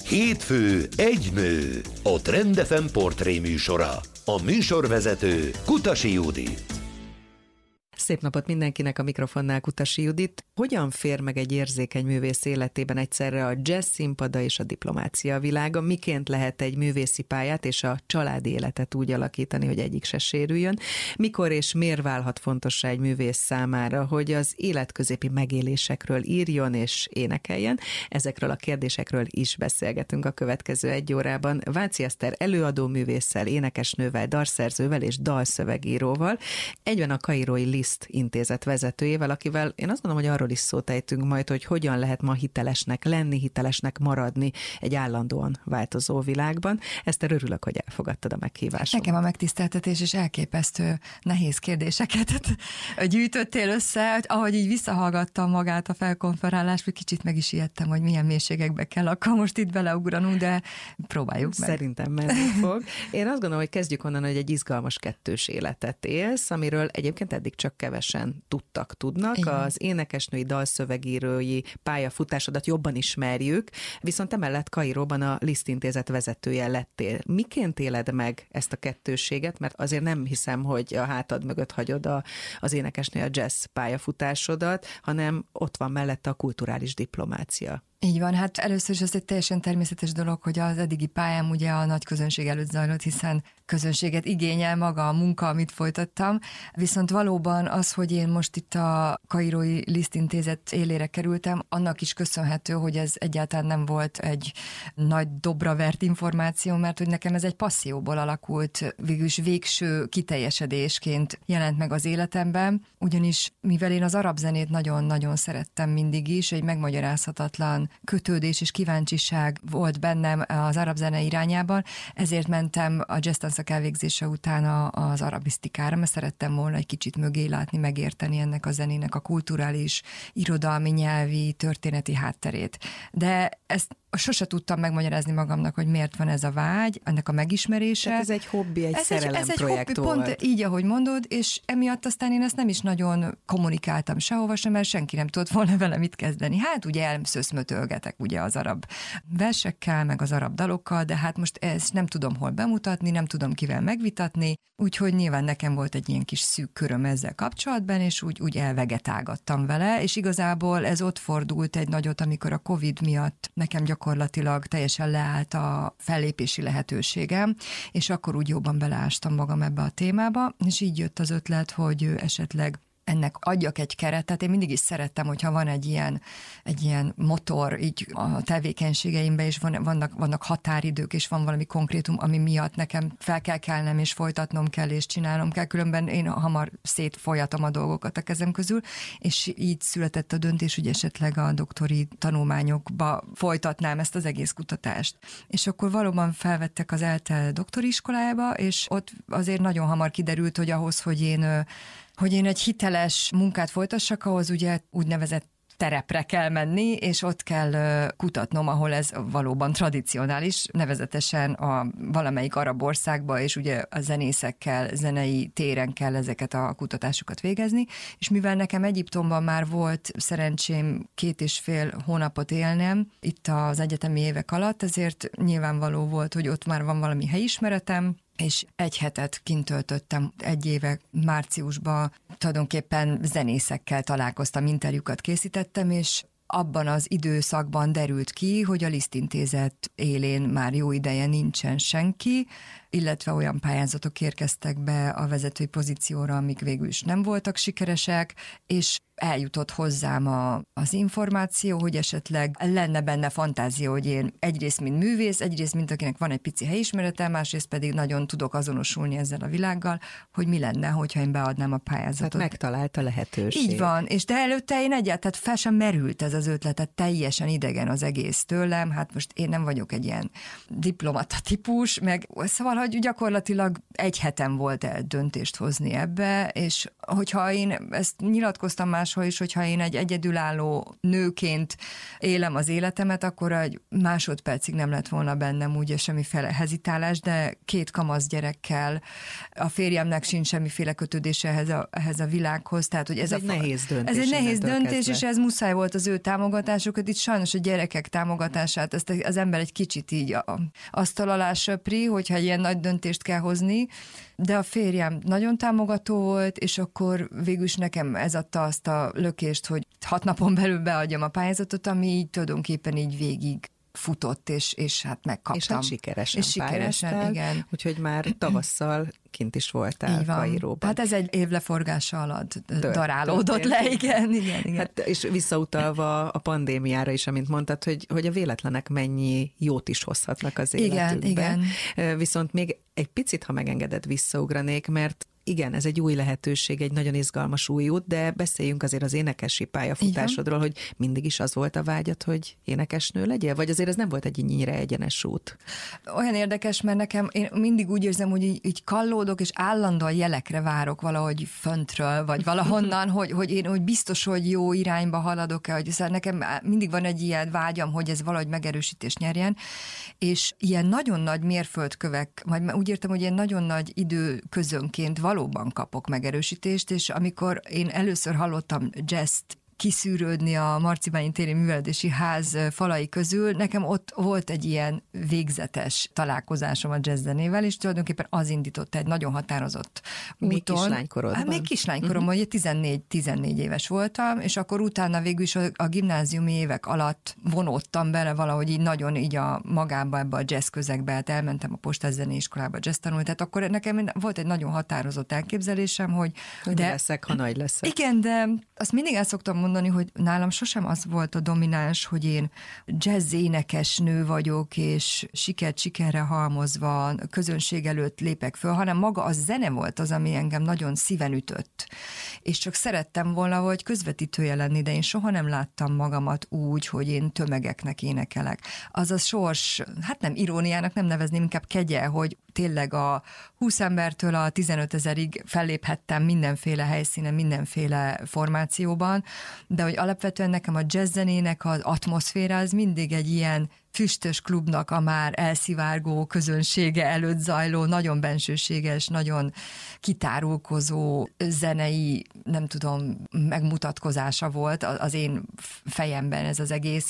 Hétfő egy nő, a Trend FM portré műsora. A műsorvezető Kutasi Judit. Szép napot mindenkinek, a mikrofonnál Kutasi Judit. Hogyan fér meg egy érzékeny művész életében egyszerre a jazz színpada és a diplomácia világa? Miként lehet egy művészi pályát és a családi életet úgy alakítani, hogy egyik se sérüljön? Mikor és miért válhat fontossá egy művész számára, hogy az életközépi megélésekről írjon és énekeljen? Ezekről a kérdésekről is beszélgetünk a következő egy órában Váci Eszter előadó művésszel, énekesnővel, dalszerzővel és dalszövegíróval, egyben a Kairói Liszt intézet vezetőjével, akivel én azt gondolom, hogy arról is szót ejtünk majd, hogy hogyan lehet ma hitelesnek lenni, hitelesnek maradni egy állandóan változó világban. Eszter, örülök, hogy elfogadtad a meghívást. Nekem a megtiszteltetés és elképesztő nehéz kérdéseket gyűjtöttél össze, ahogy így visszahallgattam magát a felkonferálást, hogy kicsit meg is ijedtem, hogy milyen mélységekbe kell akkor most itt beleugranunk, de próbáljuk meg. Szerintem menni fog. Én azt gondolom, hogy kezdjük onnan, hogy egy izgalmas kettős életet élsz, amiről egyébként eddig csak kevesen tudnak. Igen. Az énekesnői, dalszövegírói pályafutásodat jobban ismerjük, viszont emellett Kairóban a Liszt intézet vezetője lettél. Miként éled meg ezt a kettősséget? Mert azért nem hiszem, hogy a hátad mögött hagyod az énekesnői, a jazz pályafutásodat, hanem ott van mellette a kulturális diplomácia. Így van, hát először is az egy teljesen természetes dolog, hogy az eddigi pályám ugye a nagy közönség előtt zajlott, hiszen közönséget igényel maga a munka, amit folytattam. Viszont valóban az, hogy én most itt a Kairói Liszt intézet élére kerültem, annak is köszönhető, hogy ez egyáltalán nem volt egy nagy dobra vert információ, mert hogy nekem ez egy passzióból alakult, végülis végső kiteljesedésként jelent meg az életemben, ugyanis mivel én az arab zenét nagyon-nagyon szerettem mindig is, egy megmagyarázhatatlan kötődés és kíváncsiság volt bennem az arab zene irányában, ezért mentem a jazz tanszak elvégzése után az arabisztikára, mert szerettem volna egy kicsit mögé látni, megérteni ennek a zenének a kulturális, irodalmi, nyelvi, történeti hátterét. De ezt sose tudtam megmagyarázni magamnak, hogy miért van ez a vágy, ennek a megismerése. Tehát ez egy hobbi, egy szerelemprojekt volt. Pont így, ahogy mondod, és emiatt aztán én ezt nem is nagyon kommunikáltam sehova sem, mert senki nem tudott volna vele mit kezdeni. Hát ugye elszöszmötölgetek ugye az arab versekkel, meg az arab dalokkal, de hát most ezt nem tudom hol bemutatni, nem tudom kivel megvitatni, úgyhogy nyilván nekem volt egy ilyen kis szűk köröm ezzel kapcsolatban, és úgy elvegetálgattam vele, és igazából ez ott fordult egy nagyot, amikor a Covid miatt nekem gyakorlatilag teljesen leállt a fellépési lehetőségem, és akkor úgy jobban beleástam magam ebbe a témába, és így jött az ötlet, hogy esetleg ennek adjak egy keretet. Én mindig is szerettem, hogyha van egy ilyen motor így a tevékenységeimben, és vannak határidők, és van valami konkrétum, ami miatt nekem fel kell kelnem, és folytatnom kell, és csinálnom kell, különben én hamar szétfolyatom a dolgokat a kezem közül, és így született a döntés, hogy esetleg a doktori tanulmányokba folytatnám ezt az egész kutatást. És akkor valóban felvettek az ELTE doktori iskolájába, és ott azért nagyon hamar kiderült, hogy ahhoz, hogy én egy hiteles munkát folytassak, ahhoz ugye úgynevezett terepre kell menni, és ott kell kutatnom, ahol ez valóban tradicionális, nevezetesen a valamelyik arab országba, és ugye a zenészekkel, zenei téren kell ezeket a kutatásokat végezni, és mivel nekem Egyiptomban már volt szerencsém 2,5 hónapot élnem itt az egyetemi évek alatt, ezért nyilvánvaló volt, hogy ott már van valami helyismeretem, és egy hetet kint töltöttem, egy éve márciusban tulajdonképpen zenészekkel találkoztam, interjúkat készítettem, és abban az időszakban derült ki, hogy a Liszt intézet élén már jó ideje nincsen senki, illetve olyan pályázatok érkeztek be a vezetői pozícióra, amik végül is nem voltak sikeresek, és eljutott hozzám az információ, hogy esetleg lenne benne fantázia, hogy én egyrészt mint művész, egyrészt mint akinek van egy pici helyismeretem, másrészt pedig nagyon tudok azonosulni ezzel a világgal, hogy mi lenne, hogyha én beadnám a pályázatot. Tehát megtalált a lehetőség. Így van, és de előtte én egyáltalán fel sem merült ez az ötlet, tehát teljesen idegen az egész tőlem, hát most én nem vagyok egy ilyen diplomata típus, meg szóval, hogy gyakorlatilag egy hetem volt el döntést hozni ebbe, és hogyha én ezt nyilatkoztam máshol is, hogyha én egy egyedülálló nőként élem az életemet, akkor egy másodpercig nem lett volna bennem ugye semmiféle hezitálás, de 2 kamasz gyerekkel, a férjemnek sincs semmiféle kötődése ehhez a világhoz, tehát hogy ez egy nehéz döntés. Ez egy nehéz döntés, és ez muszáj volt az ő támogatásukat. Itt sajnos a gyerekek támogatását, ezt az ember egy kicsit így asztal alá söpri, hogyha ilyen nagy döntést kell hozni, de a férjem nagyon támogató volt, és akkor végülis nekem ez adta azt a lökést, hogy 6 napon belül beadjam a pályázatot, ami így tulajdonképpen így végig futott, és hát megkaptam. És hát sikeresen pályáztál, igen. Úgyhogy már tavasszal kint is voltál Kairóban. Hát ez egy év leforgása alatt darálódott le, igen. Hát, és visszautalva a pandémiára is, amint mondtad, hogy a véletlenek mennyi jót is hozhatnak az életükben. Igen. Viszont még egy picit, ha megengeded, visszaugranék, mert igen, ez egy új lehetőség, egy nagyon izgalmas új út, de beszéljünk azért az énekesi pályafutásodról, hogy mindig is az volt a vágyad, hogy énekesnő legyél? Vagy azért ez nem volt egy ennyire egyenes út? Olyan érdekes, mert nekem én mindig úgy érzem, hogy így kallódok, és állandóan jelekre várok valahogy föntről, vagy valahonnan, hogy biztos, hogy jó irányba haladok-e, hogy szóval nekem mindig van egy ilyen vágyam, hogy ez valahogy megerősítést nyerjen, és ilyen nagyon nagy mérföldkövek, vagy úgy értem, hogy ilyen nagyon nagy időközönként valóban kapok megerősítést, és amikor én először hallottam jazzt kiszűrődni a Marcibányi téri művelődési ház falai közül, nekem ott volt egy ilyen végzetes találkozásom a jazzzenével, és tulajdonképpen az indított egy nagyon határozott úton. Még kislánykorodban? Hát még kislánykoromban, ugye 14 éves voltam, és akkor utána végül is a gimnáziumi évek alatt vonódtam bele valahogy így nagyon így magába ebbe a jazz közegbe, hát elmentem a Postás Zeneiskolába jazz tanulni, tehát akkor nekem volt egy nagyon határozott elképzelésem, hogy de leszek, ha nagy leszek. Igen, de azt mindig el szoktam mondani, hogy nálam sosem az volt a domináns, hogy én jazz énekesnő vagyok, és sikert sikerre halmozva közönség előtt lépek föl, hanem maga a zene volt az, ami engem nagyon szíven ütött. És csak szerettem volna, hogy közvetítője lenni, de én soha nem láttam magamat úgy, hogy én tömegeknek énekelek. Az a sors, hát nem iróniának nem nevezném, inkább kegye, hogy tényleg a 20 embertől a 15 000-ig felléphettem mindenféle helyszínen, mindenféle formációban, de hogy alapvetően nekem a jazzzenének az atmoszféra az mindig egy ilyen füstös klubnak a már elszivárgó közönsége előtt zajló, nagyon bensőséges, nagyon kitárulkozó zenei, nem tudom, megmutatkozása volt az én fejemben ez az egész,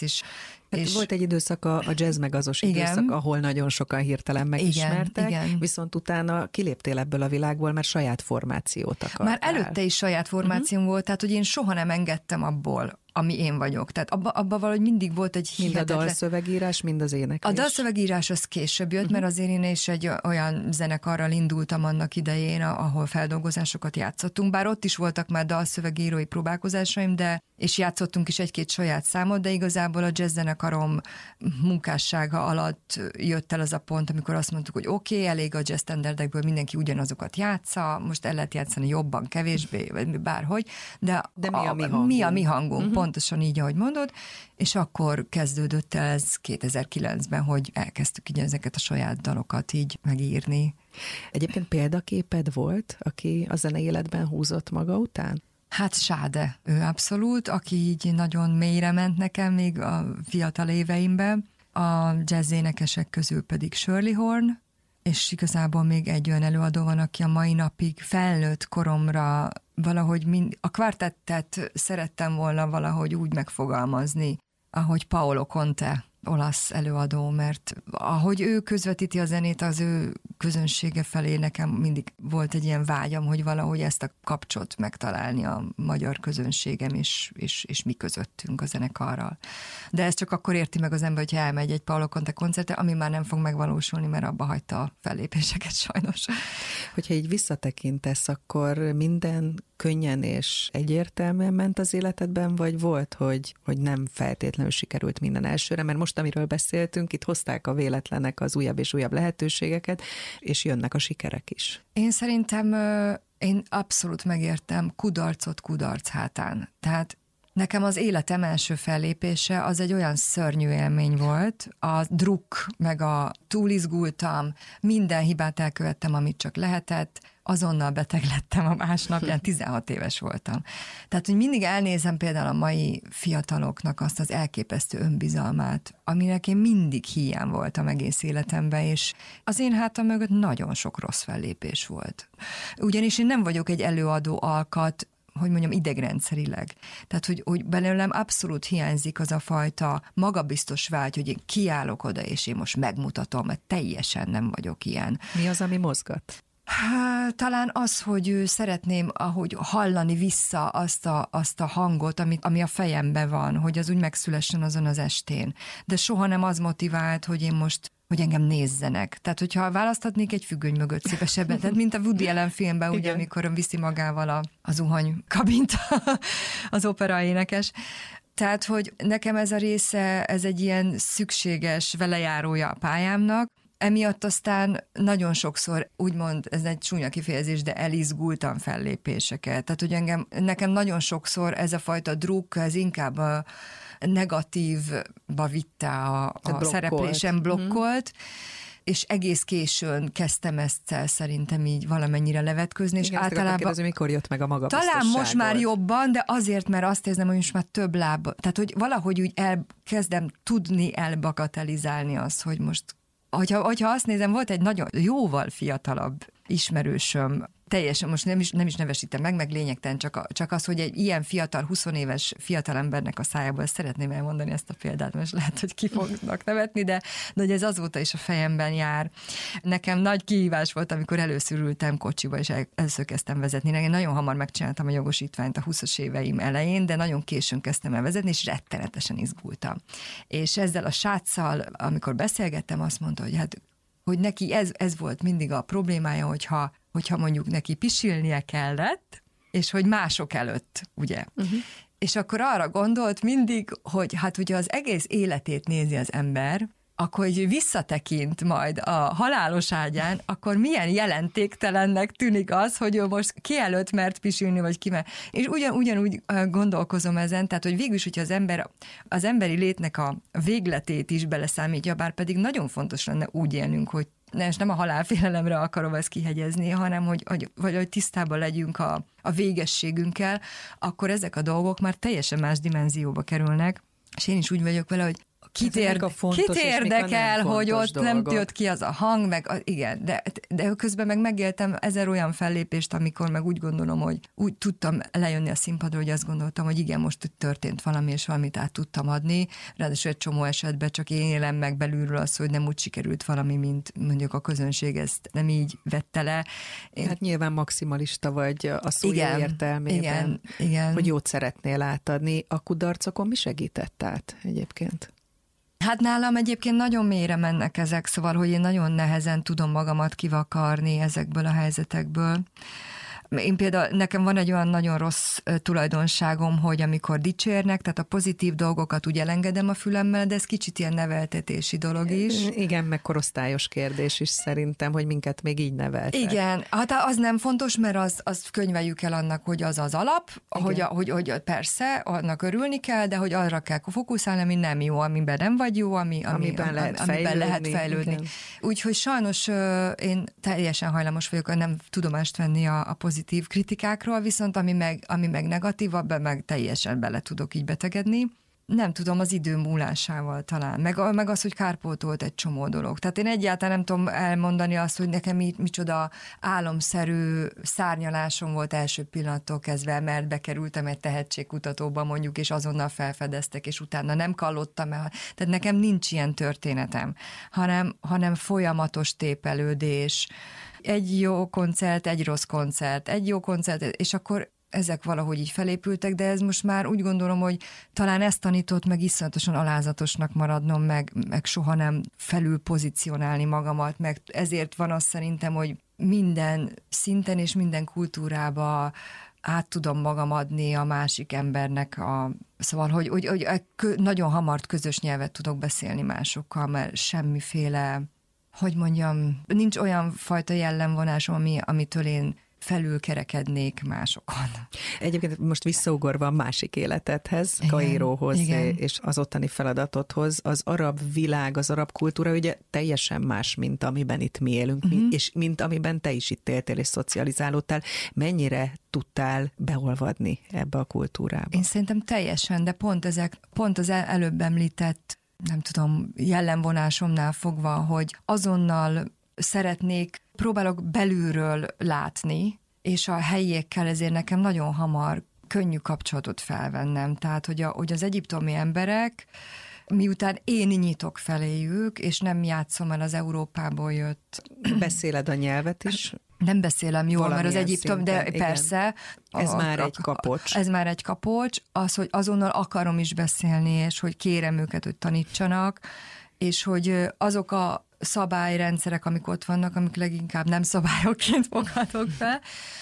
és volt egy időszak, a jazz megazos időszak, ahol nagyon sokan hirtelen megismertek, igen. Viszont utána kiléptél ebből a világból, mert saját formációt akartál. Már előtte is saját formációm volt, tehát hogy én soha nem engedtem abból, ami én vagyok. Tehát abban valahogy mindig volt egy hihetetlen... Mind a dalszövegírás, mind az éneklés. A dalszövegírás az később jött, mert azért én is egy olyan zenekarral indultam annak idején, ahol feldolgozásokat játszottunk, bár ott is voltak már dalszövegírói próbálkozásaim, és játszottunk is egy-két saját számot, de igazából a jazz zenekarom munkássága alatt jött el az a pont, amikor azt mondtuk, hogy oké, elég a jazz standardekből mindenki ugyanazokat játsza, most el lehet játszani jobban, kevésbé, vagy bárhogy, de mi a mi hangunk, pontosan így, ahogy mondod, és akkor kezdődött el ez 2009-ben, hogy elkezdtük így ezeket a saját dalokat így megírni. Egyébként példaképed volt, aki a zenei életben húzott maga után? Hát Sáde, ő abszolút, aki így nagyon mélyre ment nekem még a fiatal éveimben. A jazz énekesek közül pedig Shirley Horn, és igazából még egy olyan előadó van, aki a mai napig felnőtt koromra valahogy a kvartettet szerettem volna valahogy úgy megfogalmazni, ahogy Paolo Conte, olasz előadó, mert ahogy ő közvetíti a zenét, az ő közönsége felé nekem mindig volt egy ilyen vágyam, hogy valahogy ezt a kapcsot megtalálni a magyar közönségem és mi közöttünk a zenekarral. De ez csak akkor érti meg az ember, hogyha elmegy egy Paolo Conte koncertre, ami már nem fog megvalósulni, mert abba hagyta a fellépéseket sajnos. Hogyha így visszatekintesz, akkor minden könnyen és egyértelműen ment az életedben, vagy volt, hogy nem feltétlenül sikerült minden elsőre, mert most, amiről beszéltünk, itt hozták a véletlenek az újabb és újabb lehetőségeket, és jönnek a sikerek is. Én szerintem én abszolút megértem kudarcot kudarc hátán. Tehát Nekem az életem első fellépése az egy olyan szörnyű élmény volt, a druk, meg a túlizgultam, minden hibát elkövettem, amit csak lehetett, azonnal beteg lettem a másnapján, 16 éves voltam. Tehát, hogy mindig elnézem például a mai fiataloknak azt az elképesztő önbizalmát, aminek én mindig hiány voltam egész életemben, és az én hátam mögött nagyon sok rossz fellépés volt. Ugyanis én nem vagyok egy előadó alkat, hogy mondjam, idegrendszerileg. Tehát, hogy belőlem abszolút hiányzik az a fajta magabiztos vágy, hogy én kiállok oda, és én most megmutatom, mert teljesen nem vagyok ilyen. Mi az, ami mozgat? Talán az, hogy szeretném ahogy hallani vissza azt a hangot, ami a fejemben van, hogy az úgy megszülessen azon az estén. De soha nem az motivált, hogy én most hogy engem nézzenek. Tehát, hogyha választhatnék egy függöny mögött szívesebben, tehát mint a Woody Allen filmben, ugye, amikor viszi magával a zuhany kabint az operaénekes. Tehát, hogy nekem ez a része, ez egy ilyen szükséges velejárója a pályámnak. Emiatt aztán nagyon sokszor, úgymond, ez egy csúnya kifejezés, de elizgultam fellépéseket. Tehát, hogy nekem nagyon sokszor ez a fajta druk, ez inkább a negatívba vitte a szereplésem, blokkolt, és egész későn kezdtem ezt szerintem így valamennyire levetközni, és általában... Kérdezni, mikor jött meg a magabiztosságod? Talán most már jobban, de azért, mert azt érzem, hogy most már több láb, tehát hogy valahogy úgy elkezdem tudni elbagatelizálni azt, hogy most, hogyha azt nézem, volt egy nagyon jóval fiatalabb ismerősöm, teljesen, most nem is nevesítem meg lényegtelen, csak az, hogy egy ilyen fiatal, 20 éves fiatalembernek a szájából szeretném elmondani ezt a példát, most lehet, hogy ki fognak nevetni, de hogy ez azóta is a fejemben jár. Nekem nagy kihívás volt, amikor először ültem kocsiba, és először kezdtem vezetni. Én nagyon hamar megcsináltam a jogosítványt a 20-as éveim elején, de nagyon későn kezdtem el vezetni, és rettenetesen izgultam. És ezzel a sráccal, amikor beszélgettem, azt mondta, hogy hát hogy neki ez volt mindig a problémája, hogyha mondjuk neki pisilnie kellett, és hogy mások előtt, ugye. Uh-huh. És akkor arra gondolt mindig, hogy hát ugye az egész életét nézi az ember, akkor hogy visszatekint majd a halálos ágyán, akkor milyen jelentéktelennek tűnik az, hogy ő most ki előtt mert pisilni, vagy ki mert. És ugyanúgy gondolkozom ezen, tehát hogy végülis, hogyha az emberi létnek a végletét is beleszámítja, bár pedig nagyon fontos lenne úgy élnünk, hogy nem a halálfélelemre akarom ezt kihegyezni, hanem hogy tisztában legyünk a végességünkkel, akkor ezek a dolgok már teljesen más dimenzióba kerülnek, és én is úgy vagyok vele, hogy kit érdekel, hogy ott dolgok. Nem jött ki az a hang, meg igen, de közben meg megéltem 1000 olyan fellépést, amikor meg úgy gondolom, hogy úgy tudtam lejönni a színpadra, hogy azt gondoltam, hogy igen, most történt valami, és valamit át tudtam adni. Ráadásul egy csomó esetben csak én élem meg belülről az, hogy nem úgy sikerült valami, mint mondjuk a közönség ezt nem így vette le. Hát nyilván maximalista vagy a szó értelmében, igen. Hogy jót szeretnél átadni. A kudarcokon mi segített át egyébként? Hát nálam egyébként nagyon mélyre mennek ezek, szóval, hogy én nagyon nehezen tudom magamat kivakarni ezekből a helyzetekből. Én például, nekem van egy olyan nagyon rossz tulajdonságom, hogy amikor dicsérnek, tehát a pozitív dolgokat úgy elengedem a fülemmel, de ez kicsit ilyen neveltetési dolog is. Igen, meg korosztályos kérdés is szerintem, hogy minket még így neveltek. Igen, hát az nem fontos, mert az könyveljük el annak, hogy az az alap, hogy persze, annak örülni kell, de hogy arra kell fókuszálni, ami nem jó, amiben nem vagy jó, amiben lehet fejlődni. Úgyhogy sajnos én teljesen hajlamos vagyok, nem tudomást venni a pozitív kritikákról, viszont ami meg negatívabb, meg teljesen bele tudok így betegedni. Nem tudom, az idő múlásával talán. Meg az, hogy kárpótolt egy csomó dolog. Tehát én egyáltalán nem tudom elmondani azt, hogy nekem micsoda álomszerű szárnyalásom volt első pillanattól kezdve, mert bekerültem egy tehetségkutatóba mondjuk, és azonnal felfedeztek, és utána nem kallottam el. Tehát nekem nincs ilyen történetem, hanem folyamatos tépelődés. Egy jó koncert, egy rossz koncert, egy jó koncert, és akkor ezek valahogy így felépültek, de ez most már úgy gondolom, hogy talán ezt tanított meg iszonyatosan alázatosnak maradnom, meg soha nem felül pozícionálni magamat, meg ezért van az szerintem, hogy minden szinten és minden kultúrába át tudom magam adni a másik embernek, szóval, hogy nagyon hamar közös nyelvet tudok beszélni másokkal, mert semmiféle, hogy mondjam, nincs olyan fajta jellemvonásom, amitől én felülkerekednék másokon. Egyébként most visszaugorva a másik életedhez, Kairóhoz és az ottani feladatodhoz, az arab világ, az arab kultúra ugye teljesen más, mint amiben itt mi élünk, és mint amiben te is itt éltél és szocializálódtál. Mennyire tudtál beolvadni ebbe a kultúrába? Én szerintem teljesen, de pont az előbb említett, nem tudom, jellemvonásomnál fogva, hogy azonnal próbálok belülről látni, és a helyiekkel ezért nekem nagyon hamar könnyű kapcsolatot felvennem. Tehát, hogy az egyiptomi emberek, miután én nyitok feléjük, és nem játszom el az Európából jött... Beszéled a nyelvet is? Nem beszélem jól, mert az Egyiptom, szinten, de persze. Ez már egy kapocs. Ez már egy kapocs, az, hogy azonnal akarom is beszélni, és hogy kérem őket, hogy tanítsanak, és hogy azok a szabályrendszerek, amik ott vannak, amik leginkább nem szabályokként foghatok fel,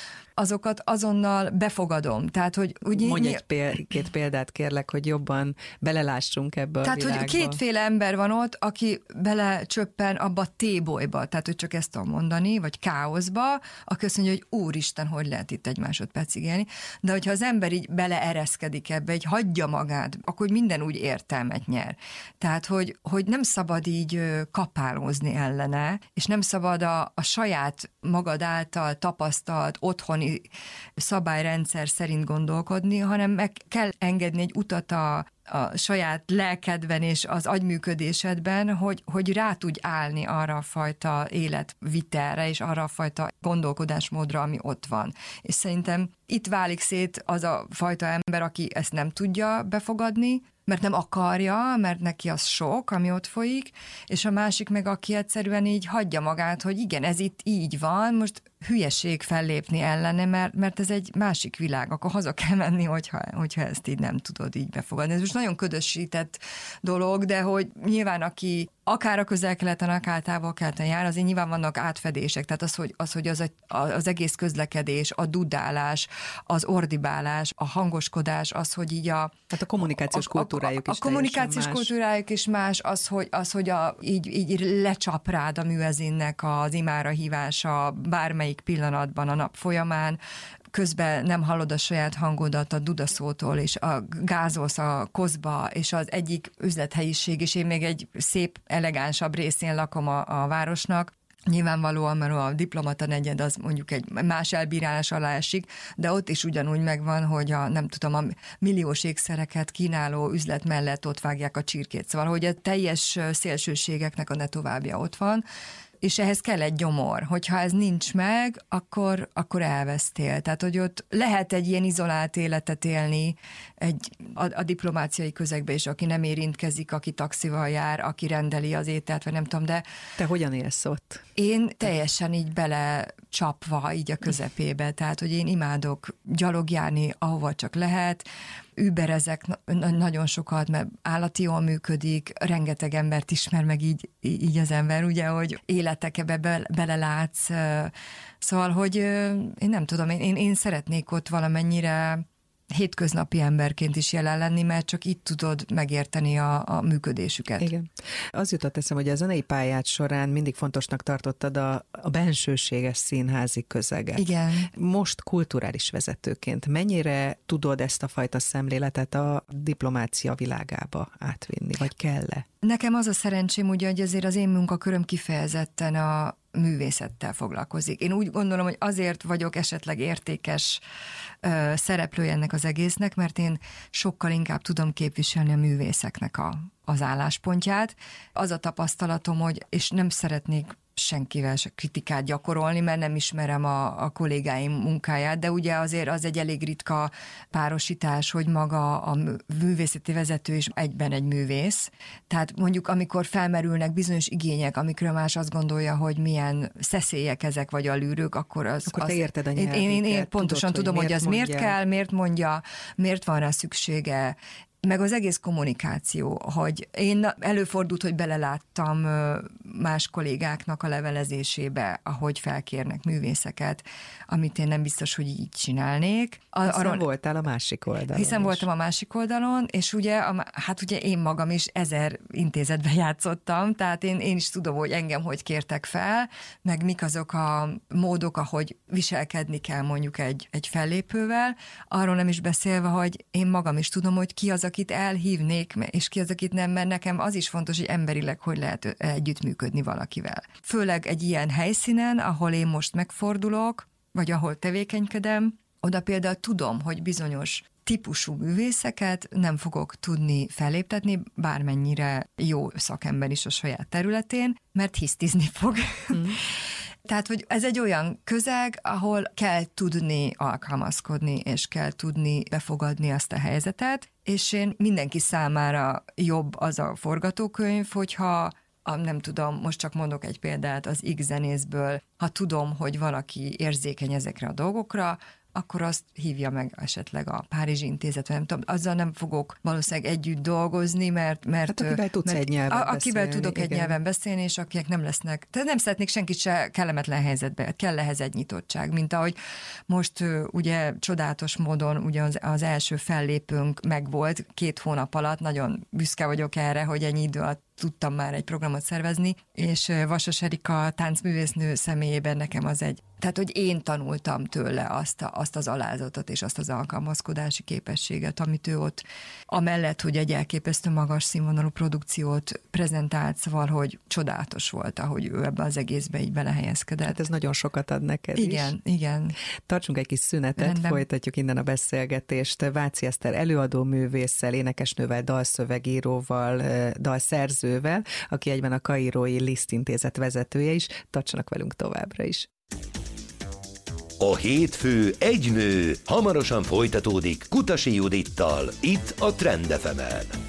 azokat azonnal befogadom. Tehát, hogy mondj két példát kérlek, hogy jobban belelássunk ebbe a világba. Tehát, hogy kétféle ember van ott, aki belecsöppen abba a tébolyba, tehát, hogy csak ezt tudom mondani, vagy káoszba, aki azt mondja, hogy úristen, hogy lehet itt egy másodpercig élni. De hogyha az ember így beleereszkedik ebbe, így hagyja magát, akkor minden úgy értelmet nyer. Tehát, hogy nem szabad így kapálózni ellene, és nem szabad a saját magad által tapasztalt otthoni szabályrendszer szerint gondolkodni, hanem meg kell engedni egy utat a saját lelkedben és az agyműködésedben, hogy rá tudj állni arra a fajta életvitelre és arra a fajta gondolkodásmódra, ami ott van. És szerintem itt válik szét az a fajta ember, aki ezt nem tudja befogadni, mert nem akarja, mert neki az sok, ami ott folyik, és a másik meg, aki egyszerűen így hagyja magát, hogy igen, ez itt így van, most hülyeség fellépni ellene, mert ez egy másik világ, akkor haza kell menni, hogyha ezt így nem tudod így befogadni. Ez most nagyon ködösített dolog, de hogy nyilván aki akár a közel-keleten, akár távol-keleten jár, azért nyilván vannak átfedések, tehát hogy az egész közlekedés, a dudálás, az ordibálás, a hangoskodás, az, hogy így tehát a kommunikációs kultúrájuk is a kommunikációs kultúrájuk is más, hogy így lecsap rád a műezinnek az imára hívása bármelyik pillanatban a nap folyamán, közben nem hallod a saját hangodat a dudaszótól, és gázolsz a koszba, és az egyik üzlethelyiség, és én még egy szép, elegánsabb részén lakom a városnak, nyilvánvalóan, mert a diplomata negyed az mondjuk egy más elbírálás alá esik, de ott is ugyanúgy megvan, hogy a milliós ékszereket kínáló üzlet mellett ott vágják a csirkét. Szóval, hogy a teljes szélsőségeknek a ne továbbja ott van, és ehhez kell egy gyomor. Hogyha ez nincs meg, akkor elvesztél. Tehát, hogy ott lehet egy ilyen izolált életet élni a diplomáciai közegbe is, aki nem érintkezik, aki taxival jár, aki rendeli az ételt, vagy nem tudom, de... Te hogyan élsz ott? Én teljesen így belecsapva így a közepébe, tehát, hogy én imádok gyalogjárni, ahova csak lehet, überezek nagyon sokat, mert állati jól működik, rengeteg embert ismer meg így az ember, ugye, hogy életekbe belelátsz. Szóval, hogy én nem tudom, én szeretnék ott valamennyire hétköznapi emberként is jelen lenni, mert csak itt tudod megérteni a működésüket. Igen. Az jutott eszembe, hogy a zenei pályád során mindig fontosnak tartottad a bensőséges színházi közeget. Igen. Most kulturális vezetőként mennyire tudod ezt a fajta szemléletet a diplomácia világába átvinni, vagy kell-e? Nekem az a szerencsém, ugye, hogy azért az én munkaköröm kifejezetten a művészettel foglalkozik. Én úgy gondolom, hogy azért vagyok esetleg értékes szereplője ennek az egésznek, mert én sokkal inkább tudom képviselni a művészeknek az álláspontját. Az a tapasztalatom, hogy, és nem szeretnék senkivel se kritikát gyakorolni, mert nem ismerem a kollégáim munkáját, de ugye azért az egy elég ritka párosítás, hogy maga a művészeti vezető is egyben egy művész. Tehát mondjuk, amikor felmerülnek bizonyos igények, amikről más azt gondolja, hogy milyen szeszélyek ezek, vagy a lűrők, akkor te érted a nyelvüket. Én pontosan tudom, hogy ez miért kell, miért mondja, miért van rá szüksége, meg az egész kommunikáció, hogy én előfordult, hogy beleláttam más kollégáknak a levelezésébe, ahogy felkérnek művészeket, amit én nem biztos, hogy így csinálnék. Hiszen voltál a másik oldalon. Hiszen voltam a másik oldalon, és ugye, ugye én magam is 1000 intézetben játszottam, tehát én is tudom, hogy engem hogy kértek fel, meg mik azok a módok, ahogy viselkedni kell mondjuk egy fellépővel, arról nem is beszélve, hogy én magam is tudom, hogy ki az, akit elhívnék, és ki az, akit nem, mert nekem az is fontos, hogy emberileg hogy lehet együttműködni valakivel. Főleg egy ilyen helyszínen, ahol én most megfordulok, vagy ahol tevékenykedem, oda például tudom, hogy bizonyos típusú művészeket nem fogok tudni felléptetni, bármennyire jó szakember is a saját területén, mert hisztizni fog. Tehát, hogy ez egy olyan közeg, ahol kell tudni alkalmazkodni, és kell tudni befogadni azt a helyzetet, és én mindenki számára jobb az a forgatókönyv, hogyha nem tudom, most csak mondok egy példát az X zenészből, ha tudom, hogy valaki érzékeny ezekre a dolgokra, akkor azt hívja meg esetleg a Párizsi Intézet, nem tudom, azzal nem fogok valószínűleg együtt dolgozni, mert hát akivel tudsz egy nyelven beszélni. Akivel tudok egy nyelven beszélni, és akinek nem lesznek, tehát nem szeretnék senkit se kellemetlen helyzetbe, kell ehhez egy nyitottság, mint ahogy most ugye csodálatos módon ugye az első fellépőnk megvolt 2 hónap alatt, nagyon büszke vagyok erre, hogy ennyi idő alatt tudtam már egy programot szervezni, és Vasas Erika táncművésznő személyében nekem az egy, tehát hogy én tanultam tőle azt az alázatot és azt az alkalmazkodási képességet, amit ő ott, amellett, hogy egy elképesztő magas színvonalú produkciót prezentált, szóval, hogy csodálatos volt, ahogy ő ebbe az egészbe így belehelyezkedett. Hát ez nagyon sokat ad neked igen, is. Igen. Tartsunk egy kis szünetet, rendben. Folytatjuk innen a beszélgetést. Váci Eszter előadó művésszel, énekesnővel, dalszövegíróval, dalszerzővel, aki egyben a kairói Liszt Intézet vezetője is. Tartsanak velünk továbbra is. A hétfő egy nő hamarosan folytatódik Kutasi Judittal, itt a Trend FM-en.